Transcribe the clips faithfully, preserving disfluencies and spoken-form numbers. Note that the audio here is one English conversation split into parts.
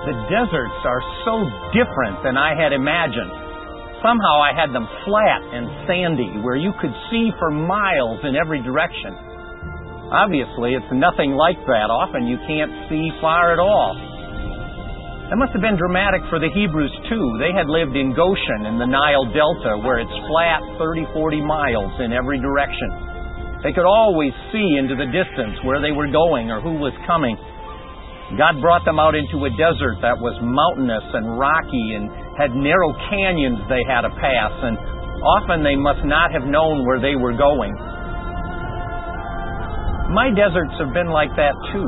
The deserts are so different than I had imagined. Somehow I had them flat and sandy, where you could see for miles in every direction. Obviously, it's nothing like that. Often you can't see far at all. That must have been dramatic for the Hebrews, too. They had lived in Goshen in the Nile Delta, where it's flat thirty, forty miles in every direction. They could always see into the distance where they were going or who was coming. God brought them out into a desert that was mountainous and rocky and had narrow canyons they had to pass, and often they must not have known where they were going. My deserts have been like that, too.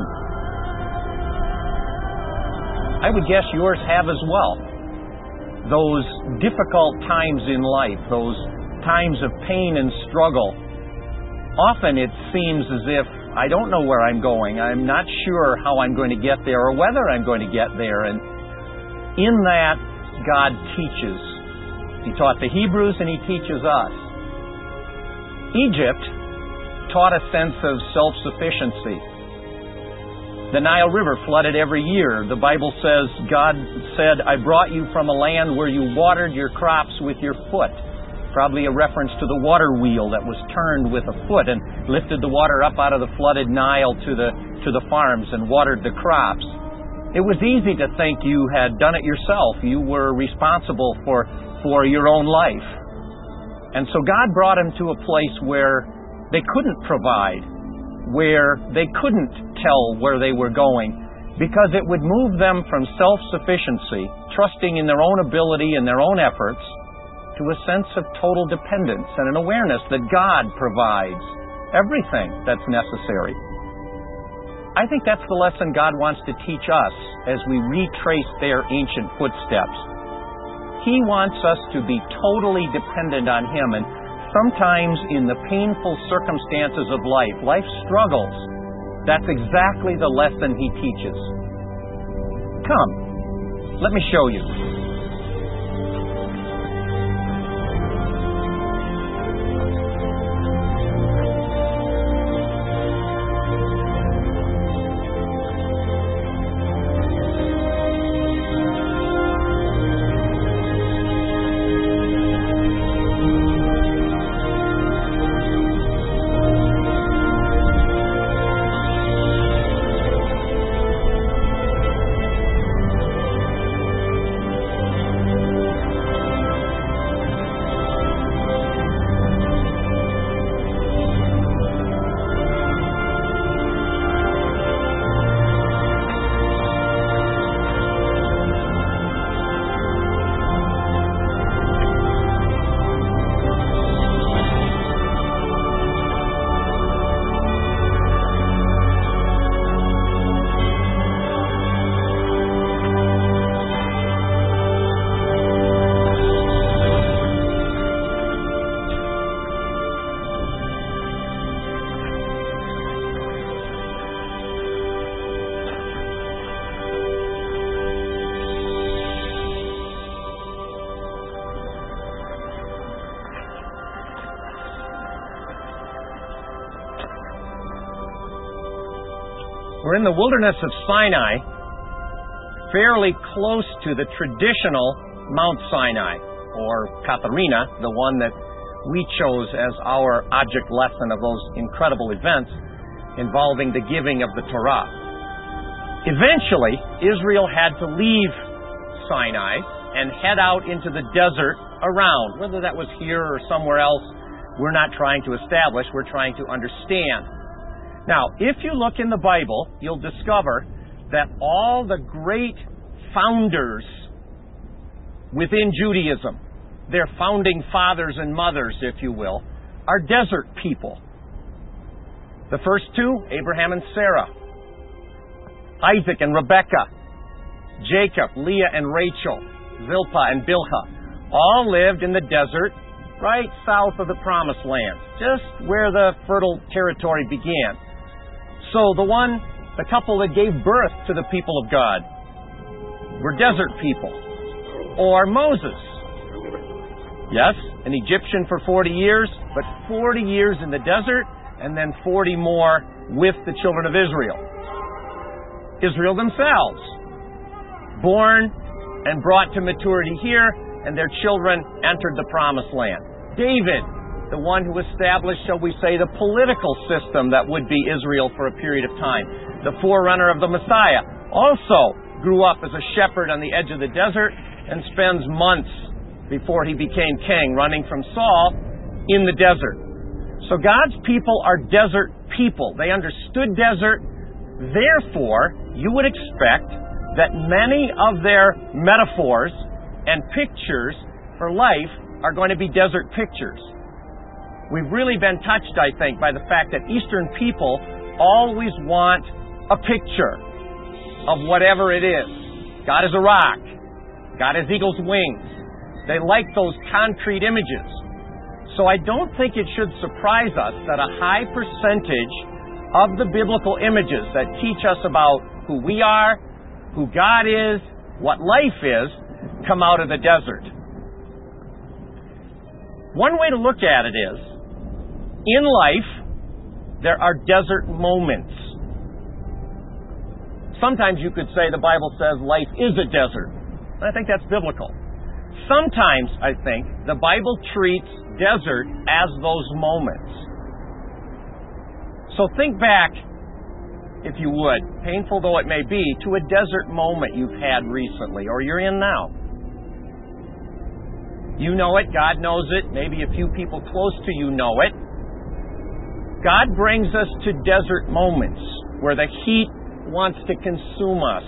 I would guess yours have as well. Those difficult times in life, those times of pain and struggle. Often it seems as if I don't know where I'm going. I'm not sure how I'm going to get there or whether I'm going to get there. And in that, God teaches. He taught the Hebrews and He teaches us. Egypt taught a sense of self-sufficiency. The Nile River flooded every year. The Bible says, God said, I brought you from a land where you watered your crops with your foot. Probably a reference to the water wheel that was turned with a foot and lifted the water up out of the flooded Nile to the, to the farms and watered the crops. It was easy to think you had done it yourself. You were responsible for, for your own life. And so God brought them to a place where they couldn't provide, where they couldn't tell where they were going, because it would move them from self-sufficiency, trusting in their own ability and their own efforts, to a sense of total dependence and an awareness that God provides everything that's necessary. I think that's the lesson God wants to teach us as we retrace their ancient footsteps. He wants us to be totally dependent on Him, and sometimes in the painful circumstances of life, life struggles, that's exactly the lesson He teaches. Come, let me show you. We're in the wilderness of Sinai, fairly close to the traditional Mount Sinai, or Katharina, the one that we chose as our object lesson of those incredible events involving the giving of the Torah. Eventually, Israel had to leave Sinai and head out into the desert around. Whether that was here or somewhere else, we're not trying to establish, we're trying to understand. Now, if you look in the Bible, you'll discover that all the great founders within Judaism, their founding fathers and mothers, if you will, are desert people. The first two, Abraham and Sarah, Isaac and Rebekah, Jacob, Leah and Rachel, Zilpah and Bilhah, all lived in the desert right south of the Promised Land, just where the fertile territory began. So the one, the couple that gave birth to the people of God were desert people. Or Moses. Yes, an Egyptian for forty years, but forty years in the desert, and then forty more with the children of Israel. Israel themselves, born and brought to maturity here, and their children entered the Promised Land. David, the one who established, shall we say, the political system that would be Israel for a period of time, the forerunner of the Messiah, also grew up as a shepherd on the edge of the desert and spends months before he became king running from Saul in the desert. So God's people are desert people. They understood desert. Therefore, you would expect that many of their metaphors and pictures for life are going to be desert pictures. We've really been touched, I think, by the fact that Eastern people always want a picture of whatever it is. God is a rock. God has eagle's wings. They like those concrete images. So I don't think it should surprise us that a high percentage of the biblical images that teach us about who we are, who God is, what life is, come out of the desert. One way to look at it is, in life, there are desert moments. Sometimes you could say the Bible says life is a desert. I think that's biblical. Sometimes, I think, the Bible treats desert as those moments. So think back, if you would, painful though it may be, to a desert moment you've had recently, or you're in now. You know it, God knows it, maybe a few people close to you know it. God brings us to desert moments where the heat wants to consume us,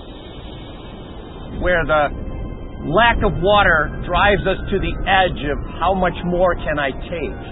where the lack of water drives us to the edge of how much more can I take.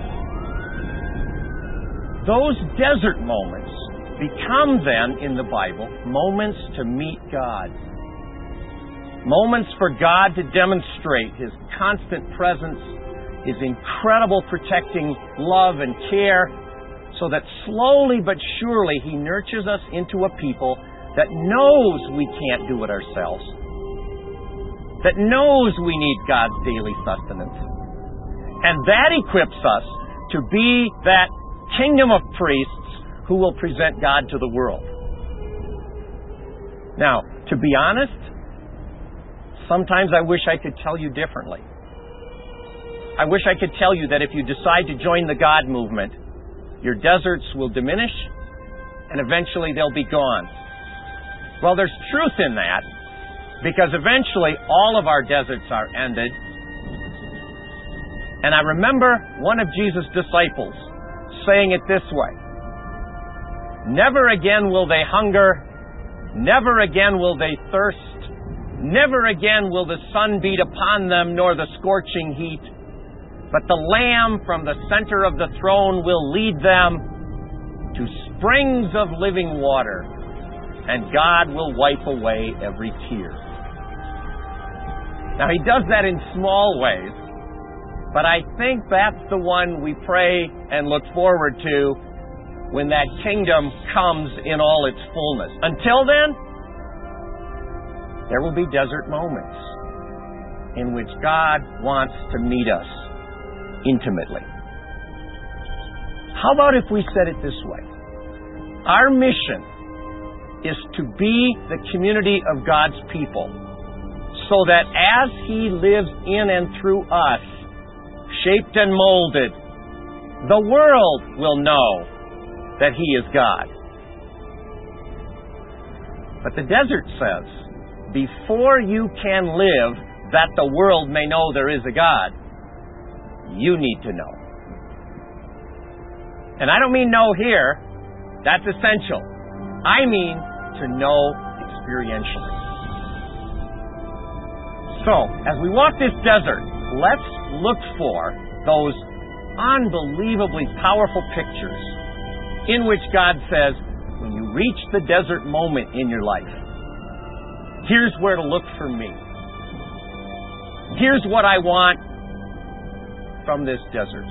Those desert moments become then, in the Bible, moments to meet God. Moments for God to demonstrate His constant presence, His incredible protecting love and care, so that slowly but surely He nurtures us into a people that knows we can't do it ourselves, that knows we need God's daily sustenance. And that equips us to be that kingdom of priests who will present God to the world. Now, to be honest, sometimes I wish I could tell you differently. I wish I could tell you that if you decide to join the God movement, your deserts will diminish and eventually they'll be gone. Well, there's truth in that, because eventually all of our deserts are ended. And I remember one of Jesus' disciples saying it this way: never again will they hunger, never again will they thirst, never again will the sun beat upon them, nor the scorching heat. But the Lamb from the center of the throne will lead them to springs of living water, and God will wipe away every tear. Now, He does that in small ways, but I think that's the one we pray and look forward to when that kingdom comes in all its fullness. Until then, there will be desert moments in which God wants to meet us intimately. How about if we said it this way? Our mission is to be the community of God's people, so that as He lives in and through us, shaped and molded, the world will know that He is God. But the desert says, before you can live that the world may know there is a God, you need to know. And I don't mean know here. That's essential. I mean to know experientially. So, as we walk this desert, let's look for those unbelievably powerful pictures in which God says, when you reach the desert moment in your life, here's where to look for me. Here's what I want from this desert.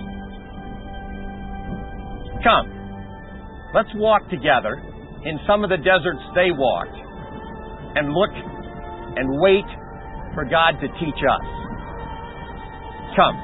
Come, let's walk together in some of the deserts they walked, and look and wait for God to teach us. Come.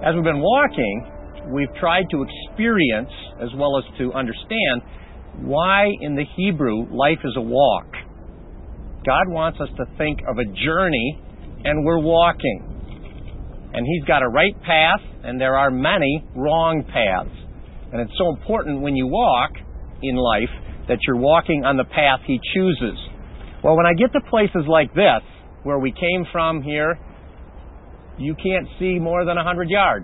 As we've been walking, we've tried to experience as well as to understand why in the Hebrew life is a walk. God wants us to think of a journey, and we're walking. And He's got a right path, and there are many wrong paths. And it's so important when you walk in life that you're walking on the path He chooses. Well, when I get to places like this, where we came from here, you can't see more than one hundred yards.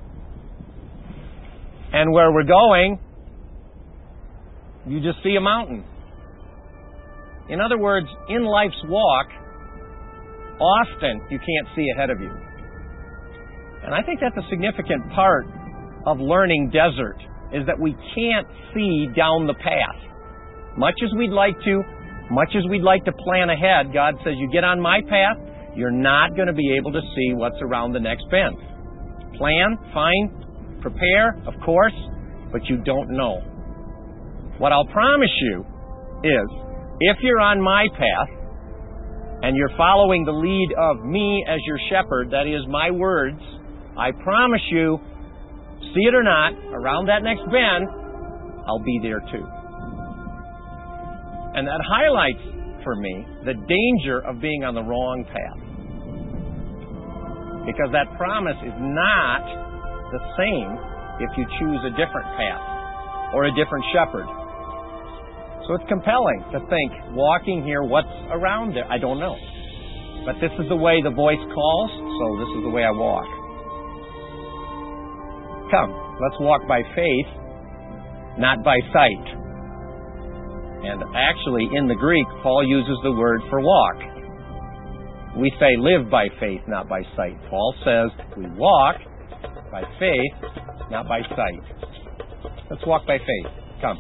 And where we're going, you just see a mountain. In other words, in life's walk, often you can't see ahead of you. And I think that's a significant part of learning desert, is that we can't see down the path. Much as we'd like to, much as we'd like to plan ahead, God says, you get on my path, you're not going to be able to see what's around the next bend. Plan, fine, prepare, of course, but you don't know. What I'll promise you is, if you're on my path, and you're following the lead of me as your shepherd, that is my words, I promise you, see it or not, around that next bend, I'll be there too. And that highlights for me the danger of being on the wrong path. Because that promise is not the same if you choose a different path or a different shepherd. So it's compelling to think, walking here, what's around there? I don't know. But this is the way the voice calls, so this is the way I walk. Come, let's walk by faith, not by sight. And actually, in the Greek, Paul uses the word for walk. We say live by faith, not by sight. Paul says we walk by faith, not by sight. Let's walk by faith. Come.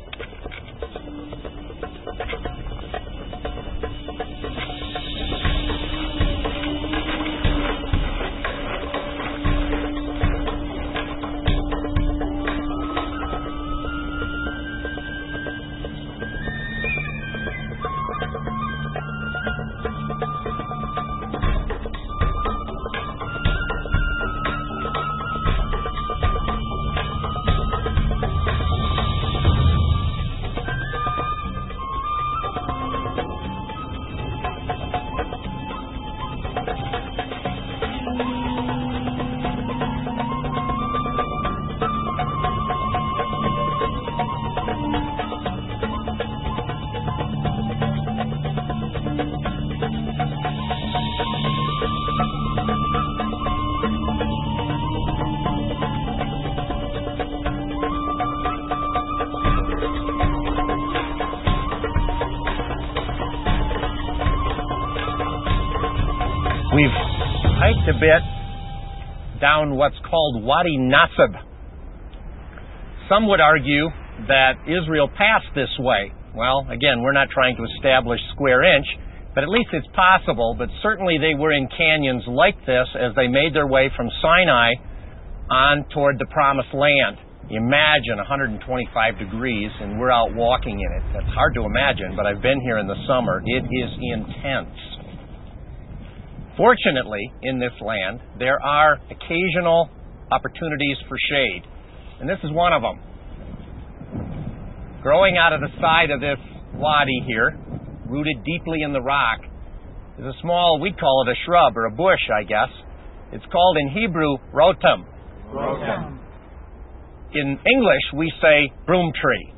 We've hiked a bit down what's called Wadi Nasib. Some would argue that Israel passed this way. Well, again, we're not trying to establish square inch, but at least it's possible. But certainly they were in canyons like this as they made their way from Sinai on toward the Promised Land. Imagine one hundred twenty-five degrees and we're out walking in it. That's hard to imagine, but I've been here in the summer. It is intense. Fortunately, in this land, there are occasional opportunities for shade. And this is one of them. Growing out of the side of this wadi here, rooted deeply in the rock, is a small, we'd call it a shrub or a bush, I guess. It's called in Hebrew, rotem. Rotem. In English, we say broom tree.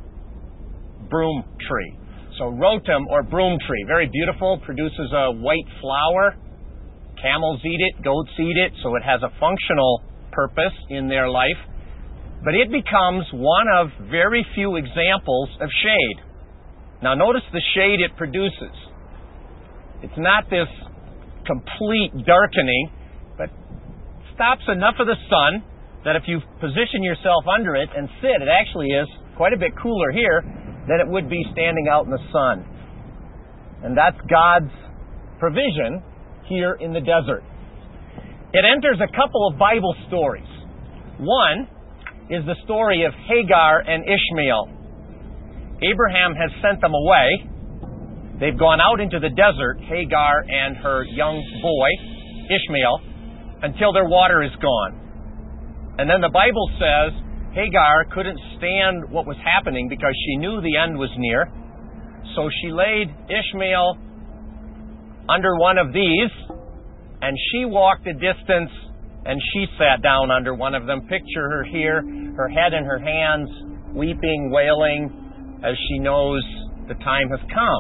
Broom tree. So rotem or broom tree, very beautiful, produces a white flower. Camels eat it, goats eat it, so it has a functional purpose in their life. But it becomes one of very few examples of shade. Now notice the shade it produces. It's not this complete darkening, but stops enough of the sun that if you position yourself under it and sit, it actually is quite a bit cooler here than it would be standing out in the sun. And that's God's provision here in the desert. It enters a couple of Bible stories. One is the story of Hagar and Ishmael. Abraham has sent them away. They've gone out into the desert, Hagar and her young boy, Ishmael, until their water is gone. And then the Bible says Hagar couldn't stand what was happening because she knew the end was near. So she laid Ishmael under one of these, and she walked a distance, and she sat down under one of them. Picture her here, her head in her hands, weeping, wailing, as she knows the time has come.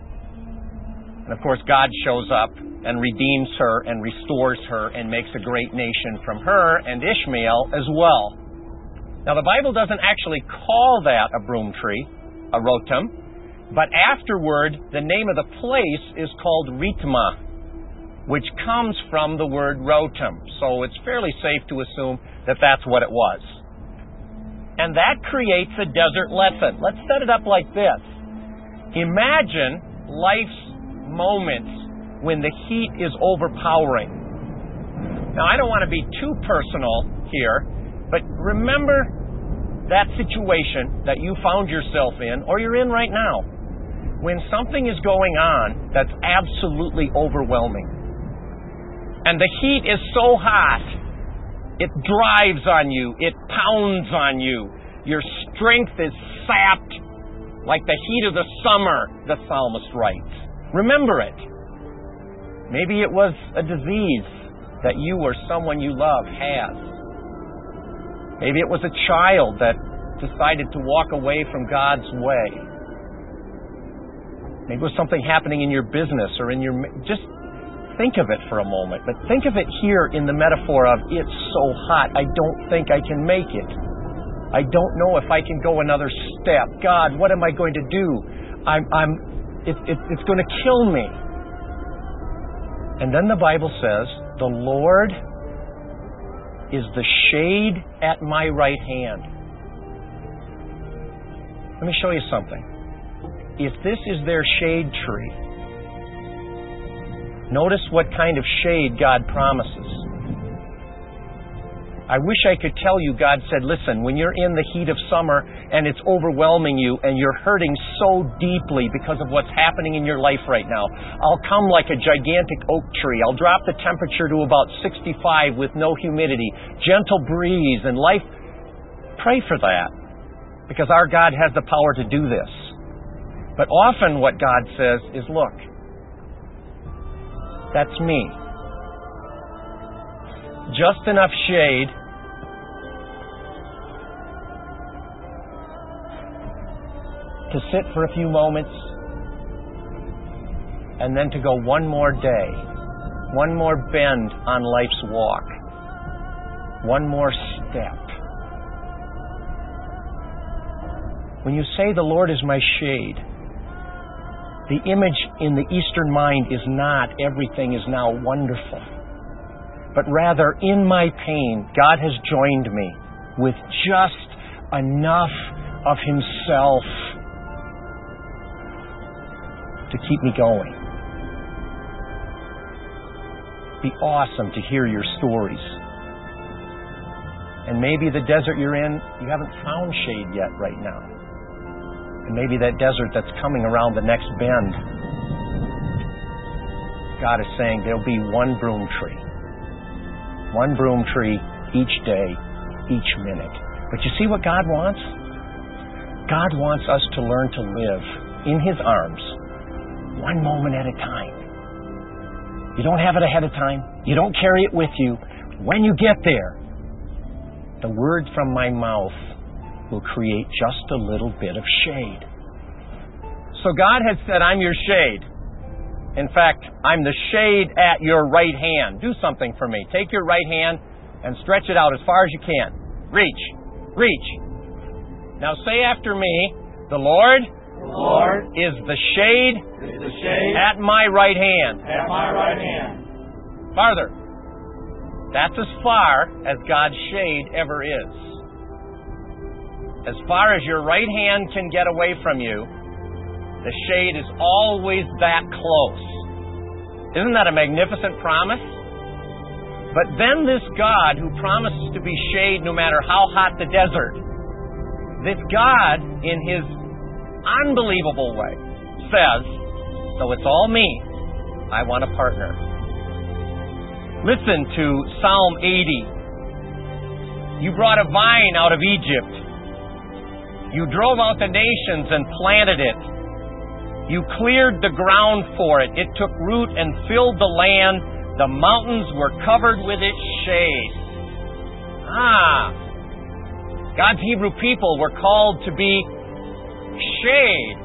And of course, God shows up and redeems her and restores her and makes a great nation from her and Ishmael as well. Now, the Bible doesn't actually call that a broom tree, a rotum, but afterward, the name of the place is called Ritma, which comes from the word rotum. So it's fairly safe to assume that that's what it was. And that creates a desert lesson. Let's set it up like this. Imagine life's moments when the heat is overpowering. Now, I don't want to be too personal here, but remember that situation that you found yourself in, or you're in right now, when something is going on that's absolutely overwhelming. And the heat is so hot, it drives on you, it pounds on you. Your strength is sapped like the heat of the summer, the psalmist writes. Remember it. Maybe it was a disease that you or someone you love has. Maybe it was a child that decided to walk away from God's way. Maybe it was something happening in your business or in your... Just think of it for a moment. But think of it here in the metaphor of, it's so hot, I don't think I can make it. I don't know if I can go another step. God, what am I going to do? I'm... I'm it, it, it's going to kill me. And then the Bible says, the Lord is the shade at my right hand. Let me show you something. If this is their shade tree, notice what kind of shade God promises. I wish I could tell you God said, listen, when you're in the heat of summer and it's overwhelming you and you're hurting so deeply because of what's happening in your life right now, I'll come like a gigantic oak tree. I'll drop the temperature to about sixty-five with no humidity, gentle breeze and life. Pray for that, because our God has the power to do this. But often what God says is, look, that's me. Just enough shade to sit for a few moments and then to go one more day, one more bend on life's walk, one more step. When you say the Lord is my shade, the image in the Eastern mind is not everything is now wonderful, but rather in my pain, God has joined me with just enough of Himself to keep me going. Be awesome to hear your stories. And maybe the desert you're in, you haven't found shade yet right now. And maybe that desert that's coming around the next bend, God is saying there'll be one broom tree. One broom tree each day, each minute. But you see what God wants? God wants us to learn to live in His arms, one moment at a time. You don't have it ahead of time. You don't carry it with you. When you get there, the words from my mouth will create just a little bit of shade. So God has said, I'm your shade. In fact, I'm the shade at your right hand. Do something for me. Take your right hand and stretch it out as far as you can. Reach. Reach. Now say after me, the Lord, the Lord is the shade, is the shade at my right hand. At my right hand. Farther. That's as far as God's shade ever is. As far as your right hand can get away from you, the shade is always that close. Isn't that a magnificent promise? But then this God who promises to be shade no matter how hot the desert, this God in His unbelievable way says, so it's all me, I want a partner. Listen to Psalm eighty. You brought a vine out of Egypt. You drove out the nations and planted it. You cleared the ground for it. It took root and filled the land. The mountains were covered with its shade. Ah, God's Hebrew people were called to be shade.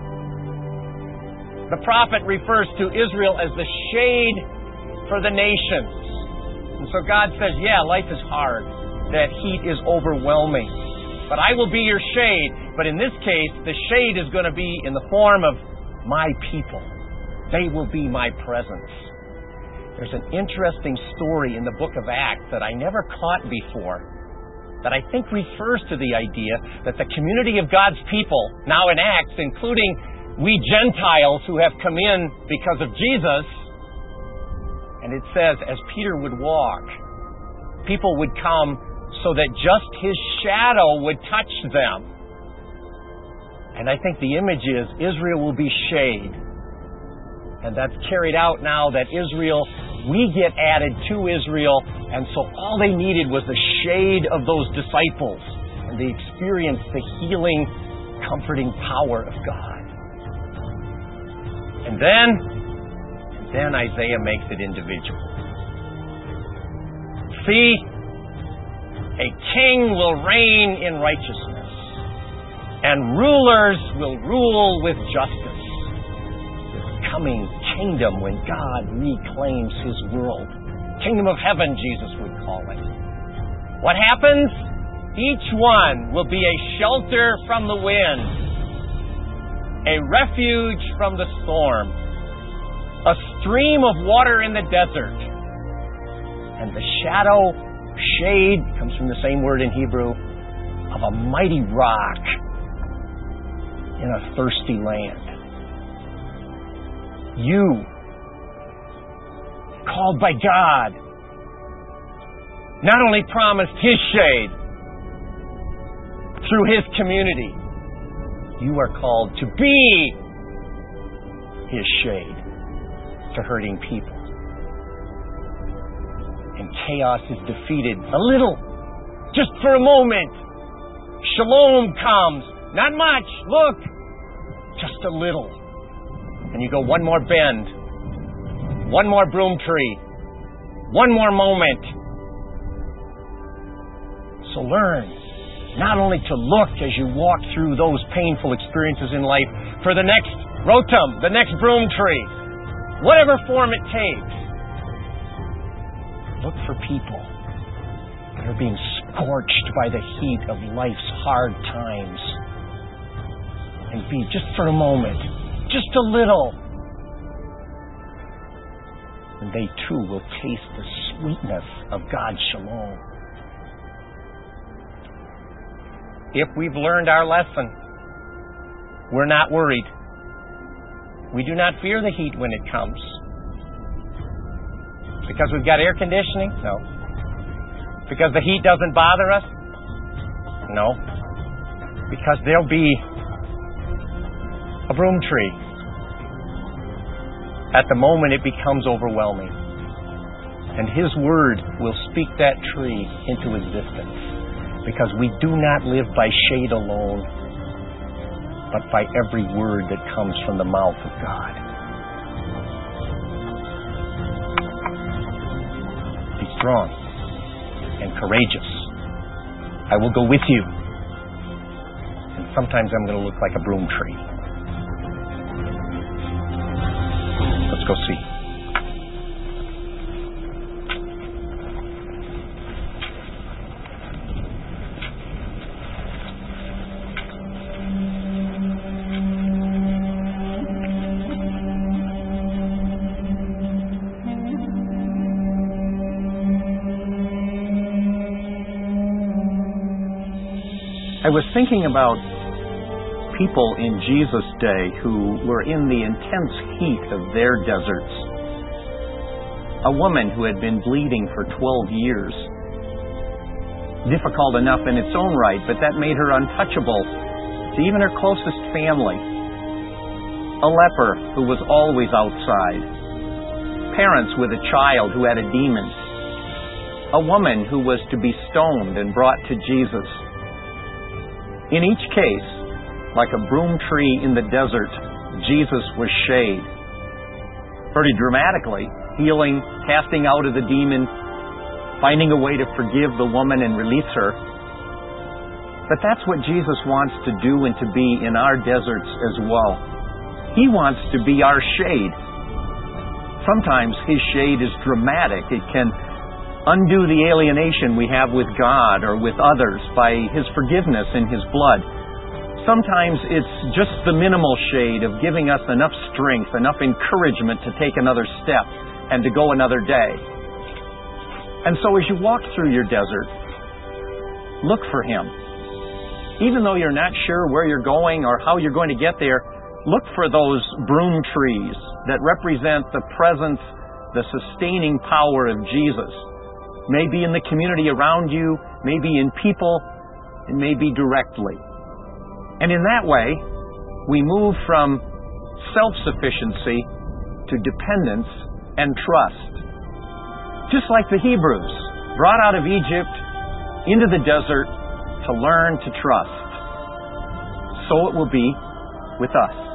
The prophet refers to Israel as the shade for the nations. And so God says, yeah, life is hard. That heat is overwhelming. But I will be your shade. But in this case, the shade is going to be in the form of my people. They will be my presence. There's an interesting story in the book of Acts that I never caught before that I think refers to the idea that the community of God's people, now in Acts, including we Gentiles who have come in because of Jesus, and it says, as Peter would walk, people would come so that just his shadow would touch them. And I think the image is Israel will be shade. And that's carried out now that Israel, we get added to Israel, and so all they needed was the shade of those disciples, and they experienced the healing, comforting power of God. And then, and then Isaiah makes it individual. See, a king will reign in righteousness, and rulers will rule with justice. Coming kingdom when God reclaims His world. Kingdom of heaven, Jesus would call it. What happens? Each one will be a shelter from the wind, a refuge from the storm, a stream of water in the desert, and the shadow, shade, comes from the same word in Hebrew, of a mighty rock in a thirsty land. You, called by God, not only promised His shade through His community, you are called to be His shade to hurting people. And chaos is defeated a little, just for a moment. Shalom comes. Not much. Look, just a little. And you go one more bend, one more broom tree, one more moment. So learn not only to look as you walk through those painful experiences in life for the next rotum, the next broom tree, whatever form it takes. Look for people that are being scorched by the heat of life's hard times. And be, just for a moment, just a little, and they too will taste the sweetness of God's shalom. If we've learned our lesson, we're not worried. We do not fear the heat when it comes. Because we've got air conditioning? No. Because the heat doesn't bother us? No. Because there'll be a broom tree. At the moment it becomes overwhelming. And His Word will speak that tree into existence. Because we do not live by shade alone, but by every word that comes from the mouth of God. Be strong and courageous. I will go with you. And sometimes I'm going to look like a broom tree. Let's go see. I was thinking about people in Jesus' day who were in the intense heat of their deserts. A woman who had been bleeding for twelve years. Difficult enough in its own right, but that made her untouchable to even her closest family. A leper who was always outside. Parents with a child who had a demon. a woman who was to be stoned and brought to Jesus. In each case, like a broom tree in the desert, Jesus was shade. Pretty dramatically, healing, casting out of the demon, finding a way to forgive the woman and release her. But that's what Jesus wants to do and to be in our deserts as well. He wants to be our shade. Sometimes His shade is dramatic. It can undo the alienation we have with God or with others by His forgiveness in His blood. Sometimes it's just the minimal shade of giving us enough strength, enough encouragement to take another step and to go another day. And so as you walk through your desert, look for Him. Even though you're not sure where you're going or how you're going to get there, look for those broom trees that represent the presence, the sustaining power of Jesus. Maybe in the community around you, maybe in people, and maybe directly. And in that way, we move from self-sufficiency to dependence and trust. Just like the Hebrews, brought out of Egypt into the desert to learn to trust. So it will be with us.